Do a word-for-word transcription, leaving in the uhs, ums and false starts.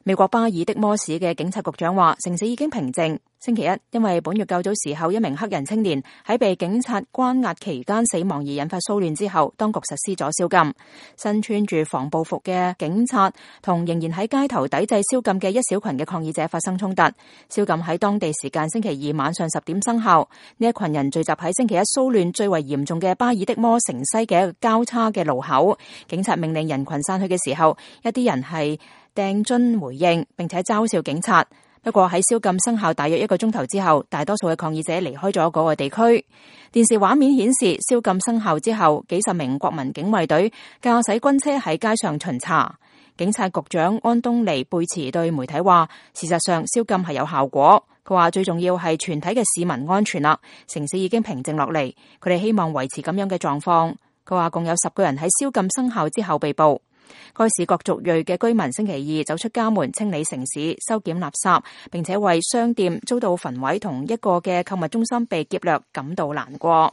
美國巴爾的摩市嘅警察局長話，城市已經平靜。星期一，因為本月較早時候一名黑人青年喺被警察關押期間死亡而引發騷亂之後，當局實施咗宵禁。身穿住防暴服嘅警察同仍然喺街頭抵制宵禁嘅一小群嘅抗議者發生衝突。宵禁喺當地時間星期二晚上十點生效。呢一群人聚集喺星期一騷亂最為嚴重嘅巴爾的摩城西嘅一個交叉嘅路口。警察命令人群散去嘅時候，一啲人係掟樽回應，並且嘲笑警察。不過喺宵禁生效大約一個鐘頭之後，大多數嘅抗議者離開咗嗰個地區。電視畫面顯示，宵禁生效之後，幾十名國民警衛隊駕駛軍車喺街上巡查。警察局長安東尼貝茨對媒體話，事實上宵禁係有效果。佢話最重要係全體嘅市民安全啦，城市已經平靜落嚟，佢哋希望維持咁樣嘅狀況。佢話共有十個人喺宵禁生效之後被捕。該市各族裔嘅居民星期二走出家門清理城市、收檢垃圾，並且為商店遭到焚毀同一個嘅購物中心被劫掠感到難過。